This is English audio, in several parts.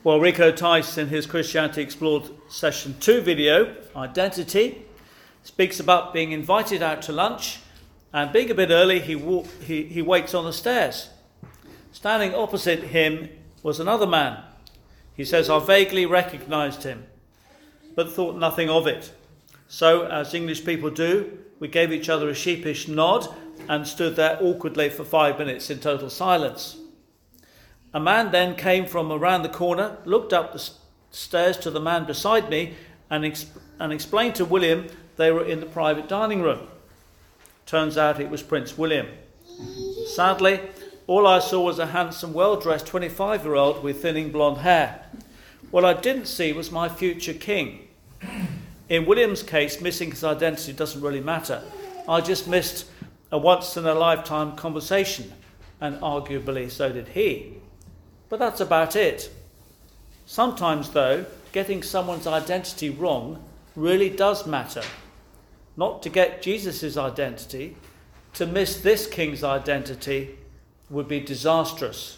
Well, Rico Tice, in his Christianity Explored Session 2 video, Identity, speaks about being invited out to lunch, and being a bit early, he waits on the stairs. Standing opposite him was another man. He says, I vaguely recognised him, but thought nothing of it. So, as English people do, we gave each other a sheepish nod and stood there awkwardly for 5 minutes in total silence. A man then came from around the corner, looked up the stairs to the man beside me and explained to William they were in the private dining room. Turns out it was Prince William. Sadly, all I saw was a handsome, well-dressed 25-year-old with thinning blonde hair. What I didn't see was my future king. In William's case, missing his identity doesn't really matter. I just missed a once-in-a-lifetime conversation, and arguably so did he. But that's about it. Sometimes, though, getting someone's identity wrong really does matter. Not to get Jesus' identity, to miss this king's identity would be disastrous.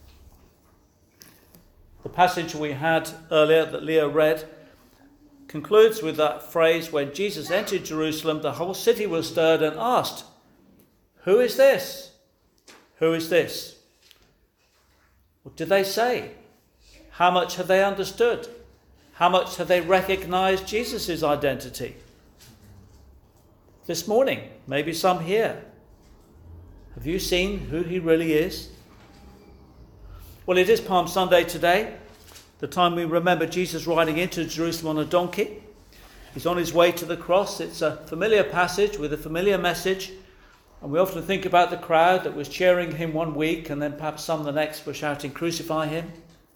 The passage we had earlier that Leo read concludes with that phrase, when Jesus entered Jerusalem, the whole city was stirred and asked, "Who is this? Who is this?" What did they say? How much have they understood? How much have they recognized Jesus' identity? This morning, maybe some here. Have you seen who he really is? Well, it is Palm Sunday today, the time we remember Jesus riding into Jerusalem on a donkey. He's on his way to the cross. It's a familiar passage with a familiar message. And we often think about the crowd that was cheering him one week and then perhaps some the next were shouting, "Crucify him."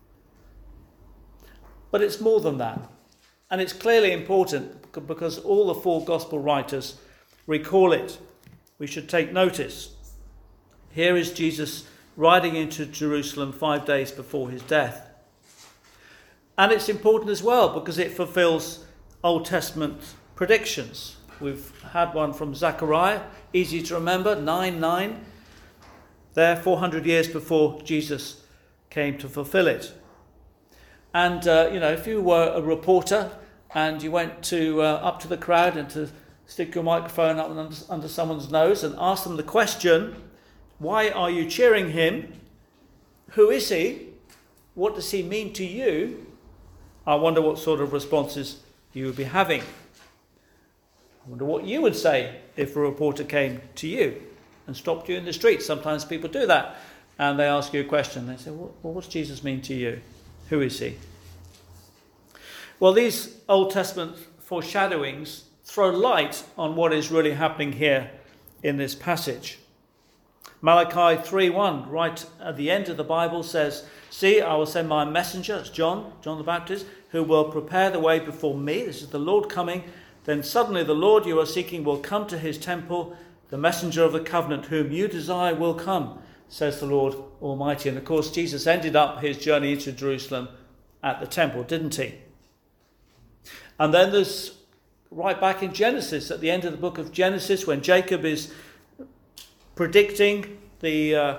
But it's more than that. And it's clearly important because all the four gospel writers recall it. We should take notice. Here is Jesus riding into Jerusalem 5 days before his death. And it's important as well because it fulfills Old Testament predictions. We've had one from Zechariah, easy to remember, 9:9. There, 400 years before Jesus came to fulfill it. And, if you were a reporter and you went up to the crowd and to stick your microphone up under someone's nose and ask them the question, why are you cheering him? Who is he? What does he mean to you? I wonder what sort of responses you would be having. I wonder what you would say if a reporter came to you and stopped you in the street. Sometimes people do that and they ask you a question. They say, well, what does Jesus mean to you? Who is he? Well, these Old Testament foreshadowings throw light on what is really happening here in this passage. Malachi 3:1, right at the end of the Bible, says, "See, I will send my messenger," it's John the Baptist, "who will prepare the way before me." This is the Lord coming. "Then suddenly the Lord you are seeking will come to his temple. The messenger of the covenant whom you desire will come, says the Lord Almighty." And of course, Jesus ended up his journey into Jerusalem at the temple, didn't he? And then there's right back in Genesis, at the end of the book of Genesis, when Jacob is predicting the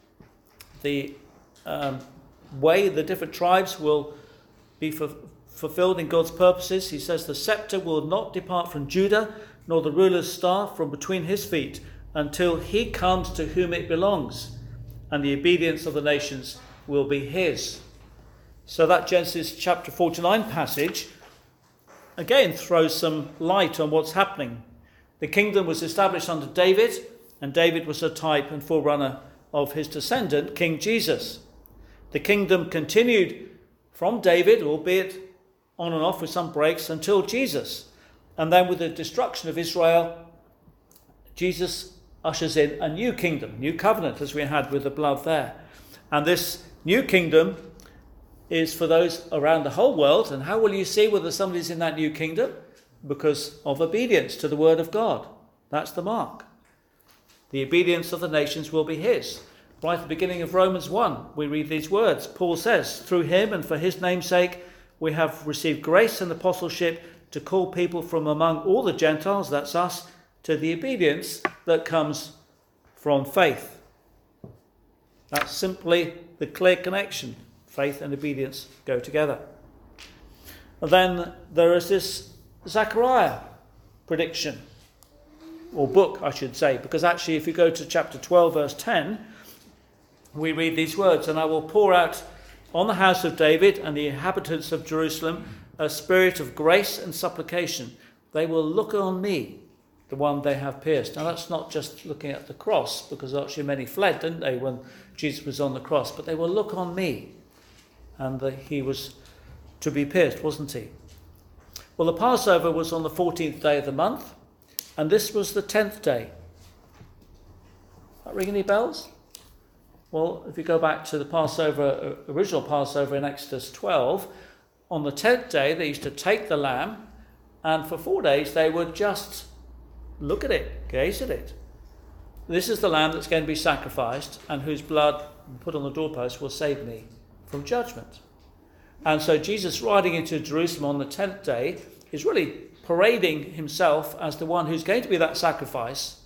way the different tribes will be fulfilled in God's purposes. He says, "The scepter will not depart from Judah, nor the ruler's staff from between his feet, until he comes to whom it belongs, and the obedience of the nations will be his." So that Genesis chapter 49 passage again throws some light on what's happening. The kingdom was established under David, and David was a type and forerunner of his descendant, King Jesus. The kingdom continued from David, albeit on and off with some breaks, until Jesus. And then with the destruction of Israel, Jesus ushers in a new kingdom, new covenant, as we had with the blood there. And this new kingdom is for those around the whole world. And how will you see whether somebody's in that new kingdom? Because of obedience to the word of God. That's the mark. The obedience of the nations will be his. Right at the beginning of Romans 1, we read these words. Paul says, "Through him and for his name's sake, we have received grace and apostleship to call people from among all the Gentiles," that's us, "to the obedience that comes from faith." That's simply the clear connection. Faith and obedience go together. And then there is this Zechariah prediction, or book, I should say, because actually if you go to chapter 12, verse 10, we read these words, "And I will pour out on the house of David and the inhabitants of Jerusalem a spirit of grace and supplication. They will look on me, the one they have pierced." Now that's not just looking at the cross, because actually many fled, didn't they, when Jesus was on the cross, but they will look on me. And he was to be pierced, wasn't he? Well, the Passover was on the 14th day of the month, and this was the 10th day. That ring any bells? Well, if you go back to the Passover, original Passover in Exodus 12, on the 10th day they used to take the lamb, and for 4 days they would just look at it, gaze at it. This is the lamb that's going to be sacrificed, and whose blood put on the doorpost will save me from judgment. And so Jesus riding into Jerusalem on the 10th day is really parading himself as the one who's going to be that sacrifice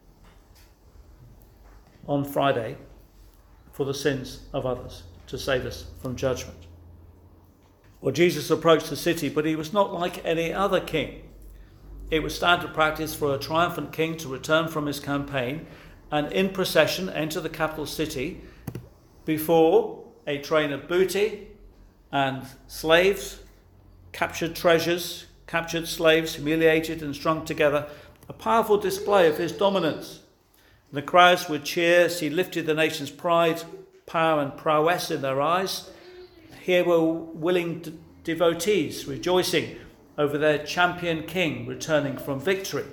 on Friday for the sins of others, to save us from judgment. Well, Jesus approached the city, but he was not like any other king. It was standard practice for a triumphant king to return from his campaign and in procession enter the capital city before a train of booty and slaves, captured treasures, captured slaves, humiliated and strung together, a powerful display of his dominance. The crowds would cheer as he lifted the nation's pride, power and prowess in their eyes. Here were willing devotees rejoicing over their champion king returning from victory.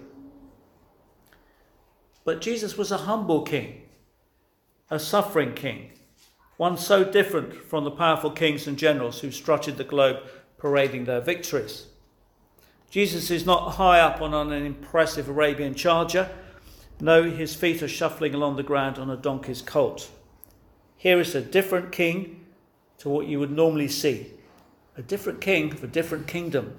But Jesus was a humble king, a suffering king, one so different from the powerful kings and generals who strutted the globe parading their victories. Jesus is not high up on an impressive Arabian charger. No, his feet are shuffling along the ground on a donkey's colt. Here is a different king to what you would normally see. A different king of a different kingdom.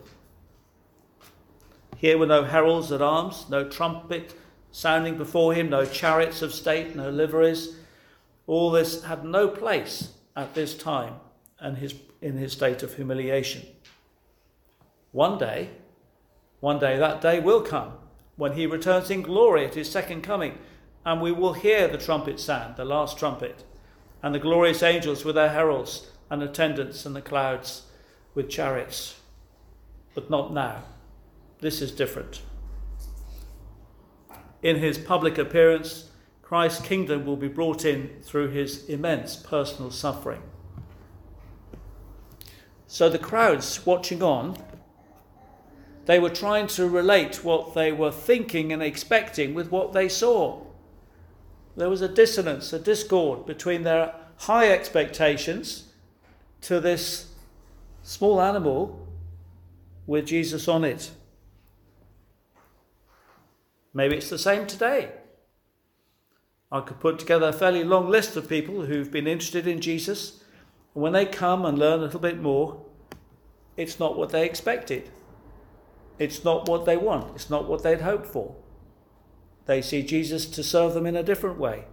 Here were no heralds at arms, no trumpet sounding before him, no chariots of state, no liveries. All this had no place at this time and in his state of humiliation. One day that day will come when he returns in glory at his second coming, and we will hear the trumpet sound, the last trumpet, and the glorious angels with their heralds and attendants and the clouds with chariots. But not now. This is different. In his public appearance, Christ's kingdom will be brought in through his immense personal suffering. So the crowds watching on, they were trying to relate what they were thinking and expecting with what they saw. There was a dissonance, a discord between their high expectations to this small animal with Jesus on it. Maybe it's the same today. I could put together a fairly long list of people who've been interested in Jesus, and when they come and learn a little bit more, it's not what they expected. It's not what they want. It's not what they'd hoped for. They see Jesus to serve them in a different way.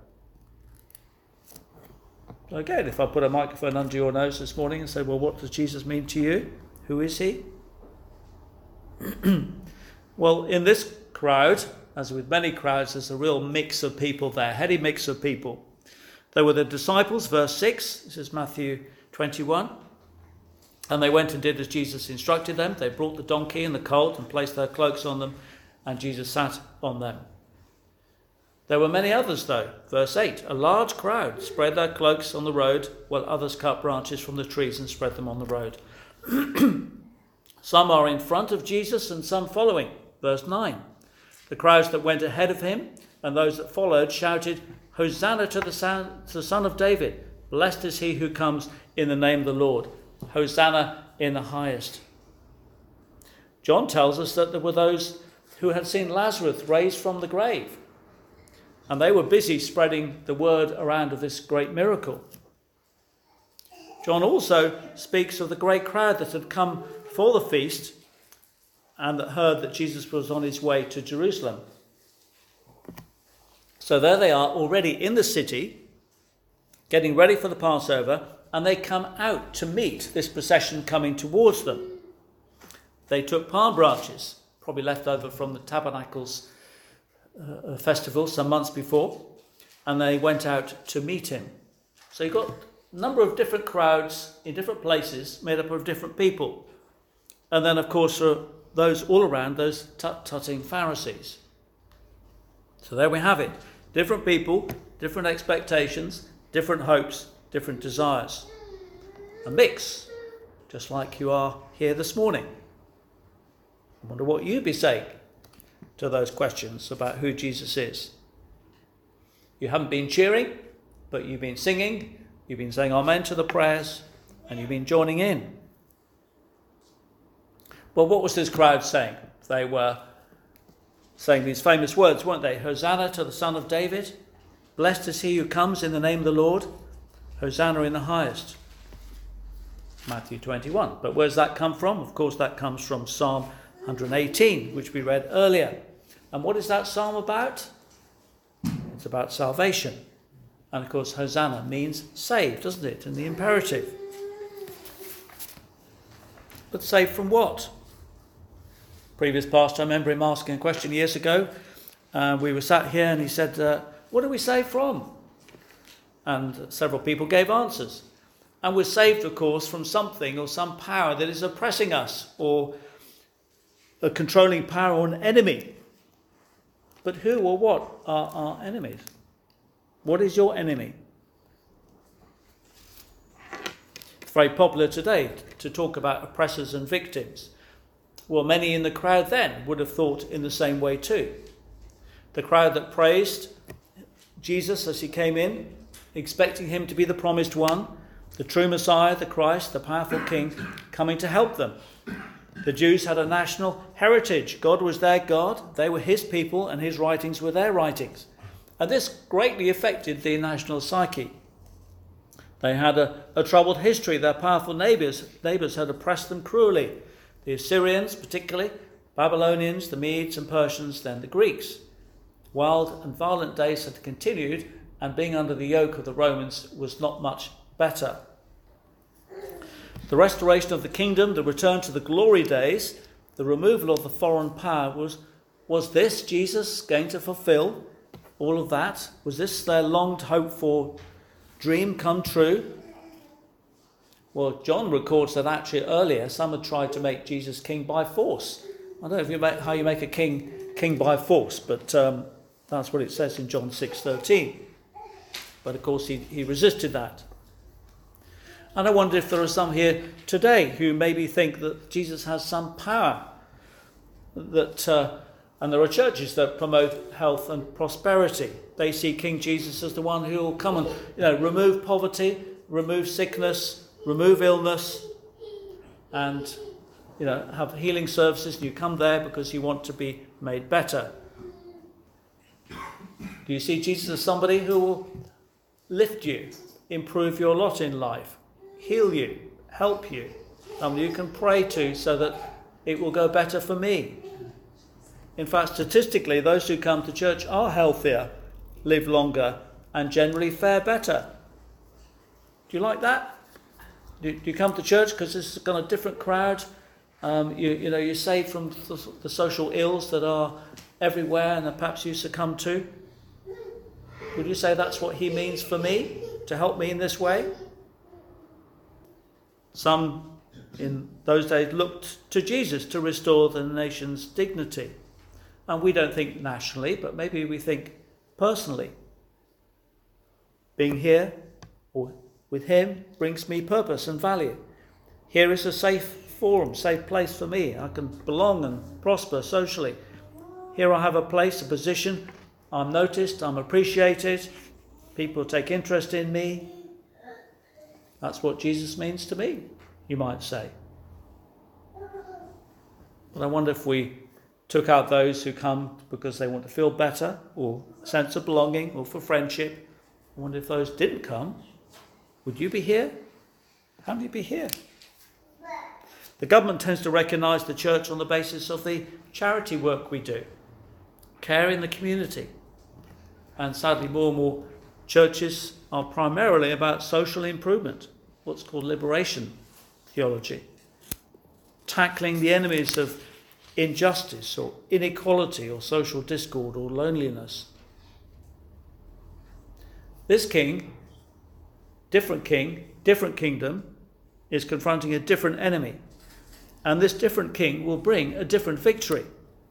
Again, if I put a microphone under your nose this morning and say, well, what does Jesus mean to you? Who is he? Well, in this crowd, as with many crowds, there's a real mix of people there, heady mix of people. There were the disciples, verse 6, this is Matthew 21. And they went and did as Jesus instructed them. They brought the donkey and the colt and placed their cloaks on them, and Jesus sat on them. There were many others, though. Verse 8, a large crowd spread their cloaks on the road, while others cut branches from the trees and spread them on the road. Some are in front of Jesus and some following. Verse 9, the crowds that went ahead of him and those that followed shouted, Hosanna to the Son of David. Blessed is he who comes in the name of the Lord. Hosanna in the highest. John tells us that there were those who had seen Lazarus raised from the grave, and they were busy spreading the word around of this great miracle. John also speaks of the great crowd that had come for the feast and that heard that Jesus was on his way to Jerusalem. So there they are already in the city, getting ready for the Passover, and they come out to meet this procession coming towards them. They took palm branches, probably left over from the Tabernacles festival some months before, and they went out to meet him. So you've got a number of different crowds in different places made up of different people. And then, of course, those all around, those tut-tutting Pharisees. So there we have it. Different people, different expectations, different hopes, different desires. A mix, just like you are here this morning. I wonder what you'd be saying to those questions about who Jesus is. You haven't been cheering, but you've been singing, you've been saying amen to the prayers, and you've been joining in. Well, what was this crowd saying? They were saying these famous words, weren't they? Hosanna to the Son of David. Blessed is he who comes in the name of the Lord. Hosanna in the highest. Matthew 21. But where does that come from? Of course, that comes from Psalm 118, which we read earlier. And what is that psalm about? It's about salvation. And of course, Hosanna means saved, doesn't it? In the imperative. But saved from what? Previous pastor, I remember him asking a question years ago. We were sat here and he said, what are we saved from? And several people gave answers. And we're saved, of course, from something or some power that is oppressing us, or a controlling power or an enemy. But who or what are our enemies? What is your enemy? It's very popular today to talk about oppressors and victims. Well, many in the crowd then would have thought in the same way too. The crowd that praised Jesus as he came in, expecting him to be the promised one, the true Messiah, the Christ, the powerful King, coming to help them. The Jews had a national heritage. God was their God, they were his people, and his writings were their writings. And this greatly affected the national psyche. They had a troubled history. Their powerful neighbours had oppressed them cruelly. The Assyrians particularly, Babylonians, the Medes and Persians, then the Greeks. Wild and violent days had continued, and being under the yoke of the Romans was not much better. The restoration of the kingdom, the return to the glory days, the removal of the foreign power, was this Jesus going to fulfill all of that? Was this their longed hoped for dream come true? Well, John records that actually earlier some had tried to make Jesus king by force. I don't know how you make a king by force, but that's what it says in John 6:13. But of course he resisted that. And I wonder if there are some here today who maybe think that Jesus has some power, that and there are churches that promote health and prosperity. They see King Jesus as the one who will come and remove poverty, remove sickness, remove illness, and have healing services, and you come there because you want to be made better. Do you see Jesus as somebody who will lift you, improve your lot in life, heal you, help you, somebody you can pray to so that it will go better for me? In fact, statistically, those who come to church are healthier, live longer, and generally fare better. Do you like that? Do you come to church because this is kind of different crowd? You're saved from the social ills that are everywhere and that perhaps you succumb to. Would you say that's what he means for me, to help me in this way? Some in those days looked to Jesus to restore the nation's dignity. And we don't think nationally, but maybe we think personally. Being here or with him brings me purpose and value. Here is a safe forum, safe place for me. I can belong and prosper socially. Here I have a place, a position. I'm noticed, I'm appreciated. People take interest in me. That's what Jesus means to me, you might say. But I wonder if we took out those who come because they want to feel better or a sense of belonging or for friendship. I wonder if those didn't come. Would you be here? How would you be here? The government tends to recognise the church on the basis of the charity work we do, care in the community. And sadly, more and more churches are primarily about social improvement, what's called liberation theology, tackling the enemies of injustice or inequality or social discord or loneliness. This king, different kingdom, is confronting a different enemy. And this different king will bring a different victory.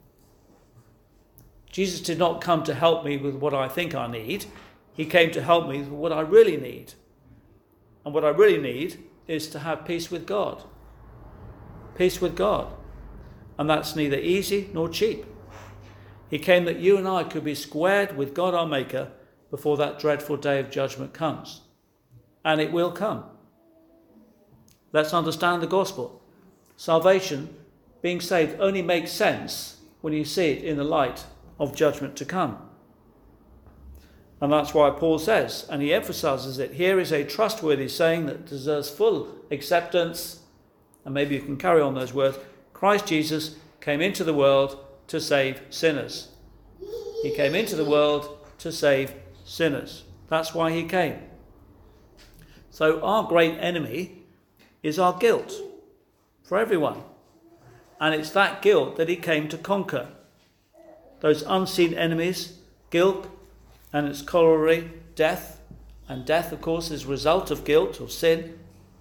Jesus did not come to help me with what I think I need. He came to help me with what I really need. And what I really need is to have peace with God. Peace with God. And that's neither easy nor cheap. He came that you and I could be squared with God our Maker before that dreadful day of judgment comes. And it will come. Let's understand the gospel. Salvation, being saved, only makes sense when you see it in the light of judgment to come. And that's why Paul says, and he emphasizes it, here is a trustworthy saying that deserves full acceptance, and maybe you can carry on those words. Christ Jesus came into the world to save sinners. He came into the world to save sinners. That's why he came. So our great enemy is our guilt for everyone. And it's that guilt that he came to conquer. Those unseen enemies, guilt and its corollary, death. And death, of course, is a result of guilt or sin.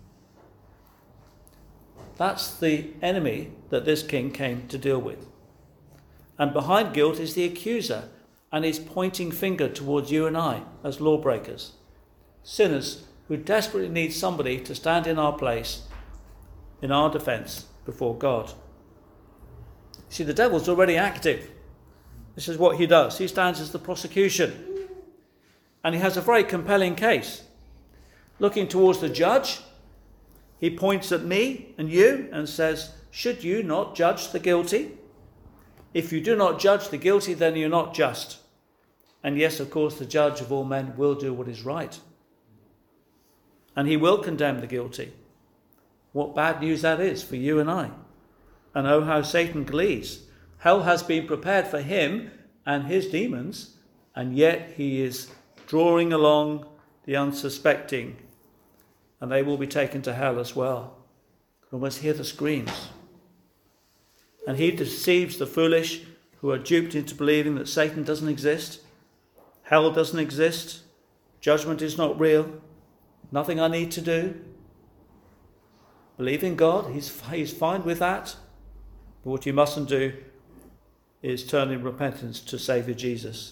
That's the enemy that this king came to deal with. And behind guilt is the accuser, and his pointing finger towards you and I as lawbreakers, sinners who desperately need somebody to stand in our place, in our defence before God. See, the devil's already active. This is what he does. He stands as the prosecution. And he has a very compelling case. Looking towards the judge, he points at me and you and says, should you not judge the guilty? If you do not judge the guilty, then you're not just. And yes, of course, the judge of all men will do what is right. And he will condemn the guilty. What bad news that is for you and I. And oh, how Satan glees. Hell has been prepared for him and his demons, and yet he is drawing along the unsuspecting, and they will be taken to hell as well. You can almost hear the screams. And he deceives the foolish who are duped into believing that Satan doesn't exist, hell doesn't exist, judgment is not real, nothing I need to do. Believe in God, he's fine with that. But what you mustn't do is turn in repentance to Saviour Jesus.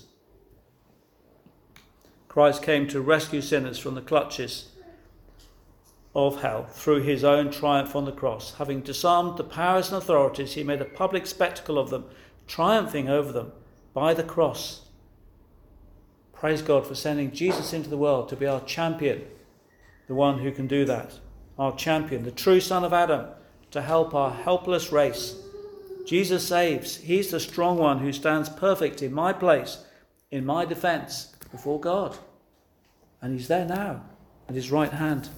Christ came to rescue sinners from the clutches of hell through his own triumph on the cross. Having disarmed the powers and authorities, he made a public spectacle of them, triumphing over them by the cross. Praise God for sending Jesus into the world to be our champion, the one who can do that. Our champion, the true son of Adam, to help our helpless race. Jesus saves. He's the strong one who stands perfect in my place, in my defence before God. And he's there now at his right hand.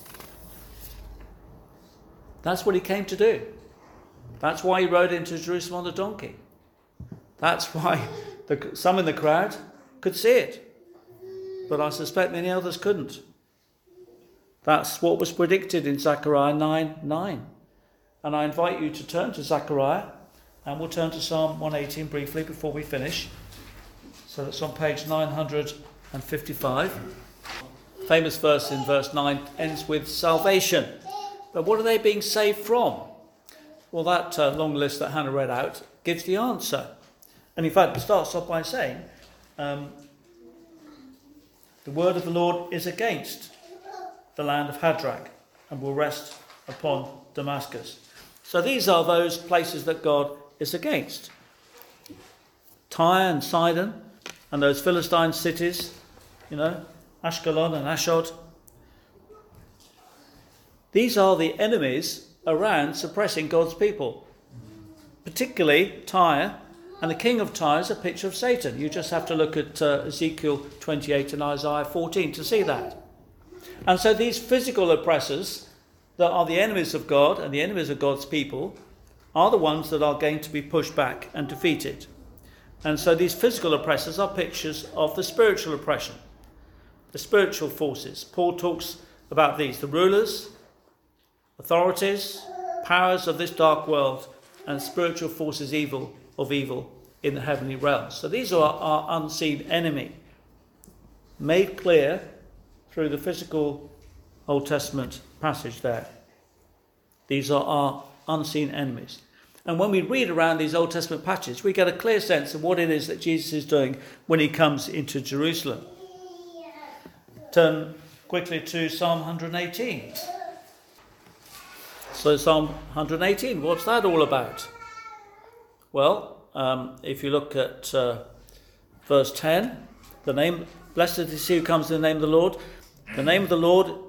That's what he came to do. That's why he rode into Jerusalem on the donkey. That's why some in the crowd could see it. But I suspect many others couldn't. That's what was predicted in Zechariah 9:9. And I invite you to turn to Zechariah, and we'll turn to Psalm 118 briefly before we finish. So that's on page 955. Famous verse in verse 9 ends with salvation. But what are they being saved from? Well, that long list that Hannah read out gives the answer. And in fact, it starts off by saying, the word of the Lord is against the land of Hadrach and will rest upon Damascus. So these are those places that God is against. Tyre and Sidon and those Philistine cities, Ashkelon and Ashdod. These are the enemies around suppressing God's people. Particularly Tyre, and the king of Tyre is a picture of Satan. You just have to look at Ezekiel 28 and Isaiah 14 to see that. And so these physical oppressors that are the enemies of God and the enemies of God's people are the ones that are going to be pushed back and defeated. And so these physical oppressors are pictures of the spiritual oppression, the spiritual forces. Paul talks about these: the rulers, authorities, powers of this dark world, and spiritual forces of evil in the heavenly realms. So these are our unseen enemy, made clear through the physical Old Testament passage there. These are our unseen enemies. And when we read around these Old Testament passages, we get a clear sense of what it is that Jesus is doing when he comes into Jerusalem. Turn quickly to Psalm 118. So Psalm 118, what's that all about? Well, if you look at verse 10, blessed is he who comes in the name of the Lord. In the name of the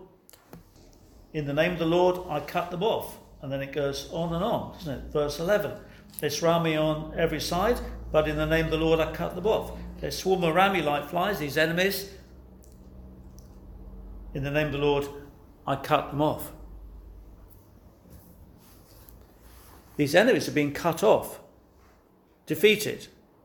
Lord I cut them off. And then it goes on and on, doesn't it? Verse 11, they surround me on every side, but in the name of the Lord I cut them off. They swarm around me like flies, these enemies. In the name of the Lord I cut them off. These enemies are being cut off, defeated.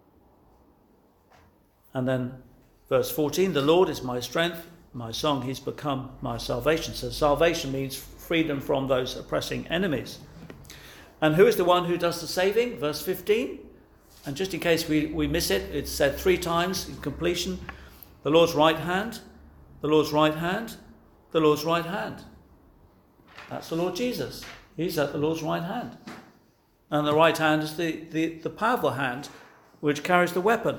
And then verse 14, the Lord is my strength, my song, he's become my salvation. So salvation means freedom from those oppressing enemies. And who is the one who does the saving? Verse 15. And just in case we miss it, it's said 3 times in completion. The Lord's right hand, the Lord's right hand, the Lord's right hand. That's the Lord Jesus. He's at the Lord's right hand. And the right hand is the powerful hand which carries the weapon.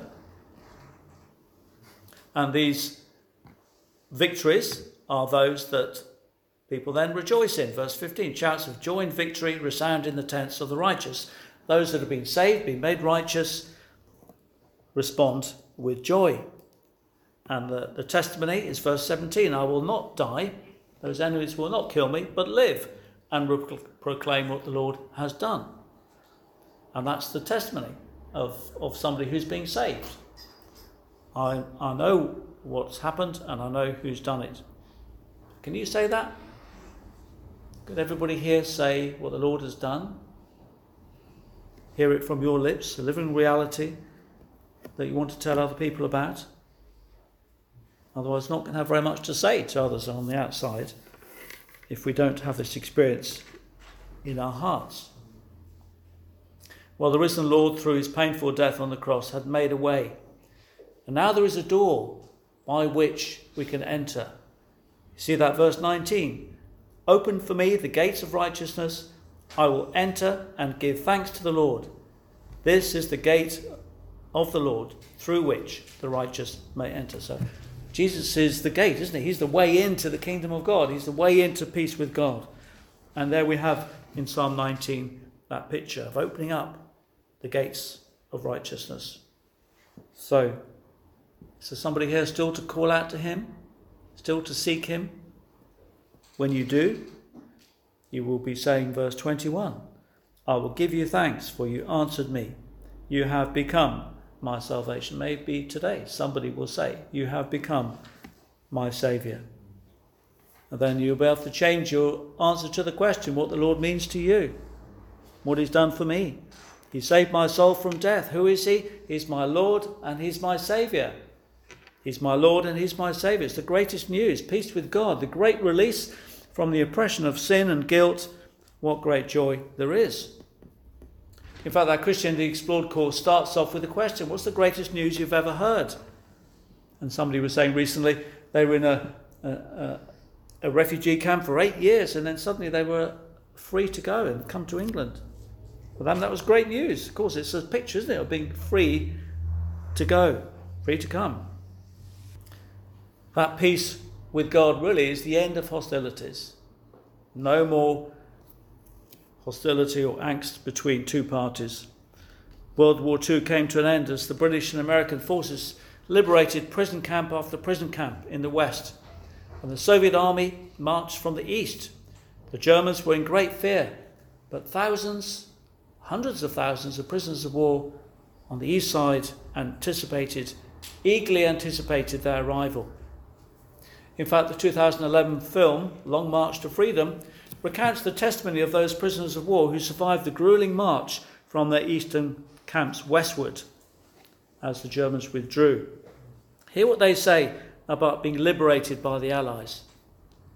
And these victories are those that people then rejoice in. Verse 15, shouts of joy and victory resound in the tents of the righteous. Those that have been saved, been made righteous, respond with joy. And the testimony is verse 17, I will not die, those enemies will not kill me, but live and proclaim what the Lord has done. And that's the testimony of somebody who's being saved. I know what's happened and I know who's done it. Can you say that? Could everybody here say what the Lord has done? Hear it from your lips, a living reality that you want to tell other people about? Otherwise, not going to have very much to say to others on the outside if we don't have this experience in our hearts. Well, the risen Lord, through his painful death on the cross, had made a way. And now there is a door by which we can enter. You see that verse 19? Open for me the gates of righteousness. I will enter and give thanks to the Lord. This is the gate of the Lord through which the righteous may enter. So Jesus is the gate, isn't he? He's the way into the kingdom of God. He's the way into peace with God. And there we have in Psalm 19 that picture of opening up the gates of righteousness. So, is there somebody here still to call out to him? Still to seek him? When you do, you will be saying verse 21, I will give you thanks for you answered me. You have become my salvation. Maybe today somebody will say, you have become my saviour. And then you'll be able to change your answer to the question, what the Lord means to you, what he's done for me. He saved my soul from death. Who is he? He's my Lord and he's my saviour. He's my Lord and he's my saviour. It's the greatest news, peace with God, the great release from the oppression of sin and guilt. What great joy there is. In fact, that Christianity Explored course starts off with a question, what's the greatest news you've ever heard? And somebody was saying recently they were in a refugee camp for 8 years and then suddenly they were free to go and come to England. For them that was great news. Of course, it's a picture, isn't it, of being free to go, free to come. That peace with God really is the end of hostilities. No more hostility or angst between two parties. World War II came to an end as the British and American forces liberated prison camp after prison camp in the West. And the Soviet army marched from the east. The Germans were in great fear, but thousands, hundreds of thousands of prisoners of war on the east side eagerly anticipated their arrival. In fact, the 2011 film, Long March to Freedom, recounts the testimony of those prisoners of war who survived the grueling march from their eastern camps westward as the Germans withdrew. Hear what they say about being liberated by the Allies.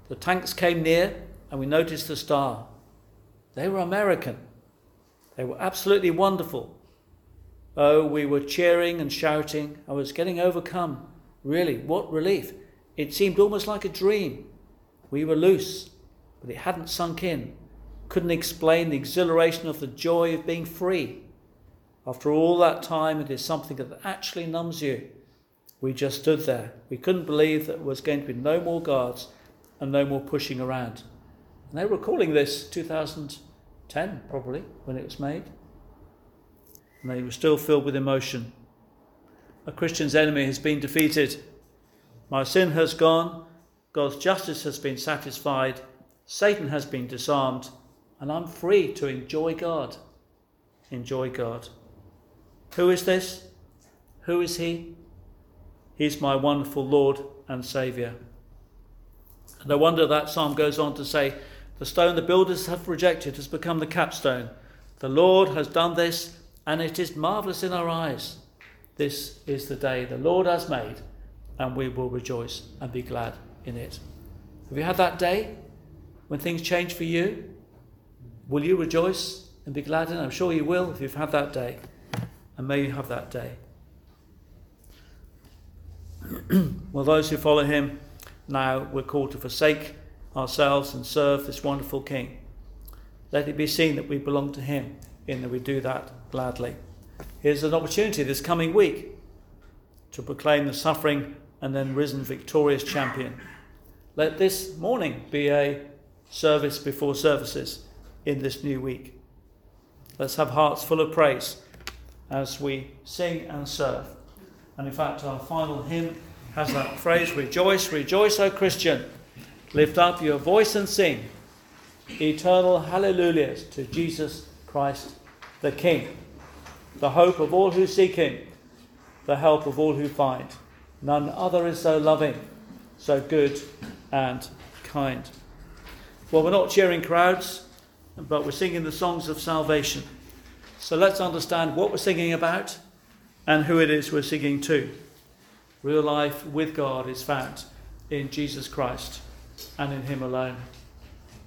The tanks came near and we noticed the star. They were American. They were absolutely wonderful. Oh, we were cheering and shouting. I was getting overcome. Really, what relief. It seemed almost like a dream. We were loose, but it hadn't sunk in. Couldn't explain the exhilaration of the joy of being free. After all that time, it is something that actually numbs you. We just stood there. We couldn't believe that there was going to be no more guards and no more pushing around. And they were calling this 2010, probably, when it was made. And they were still filled with emotion. A Christian's enemy has been defeated. My sin has gone. God's justice has been satisfied. Satan has been disarmed. And I'm free to enjoy God. Enjoy God. Who is this? Who is he? He's my wonderful Lord and Saviour. No wonder that psalm goes on to say, the stone the builders have rejected has become the capstone. The Lord has done this, and it is marvellous in our eyes. This is the day the Lord has made, and we will rejoice and be glad in it. Have you had that day when things change for you? Will you rejoice and be glad in it? I'm sure you will if you've had that day. And may you have that day. Well, those who follow him, now we're called to forsake ourselves and serve this wonderful King. Let it be seen that we belong to him, in that we do that gladly. Here's an opportunity this coming week to proclaim the suffering and then risen victorious champion. Let this morning be a service before services in this new week. Let's have hearts full of praise as we sing and serve. And in fact, our final hymn has that phrase, rejoice, rejoice, O Christian. Lift up your voice and sing eternal hallelujahs to Jesus Christ the King, the hope of all who seek him, the help of all who find. None other is so loving, so good and kind. Well, we're not cheering crowds, but we're singing the songs of salvation. So let's understand what we're singing about and who it is we're singing to. Real life with God is found in Jesus Christ and in him alone.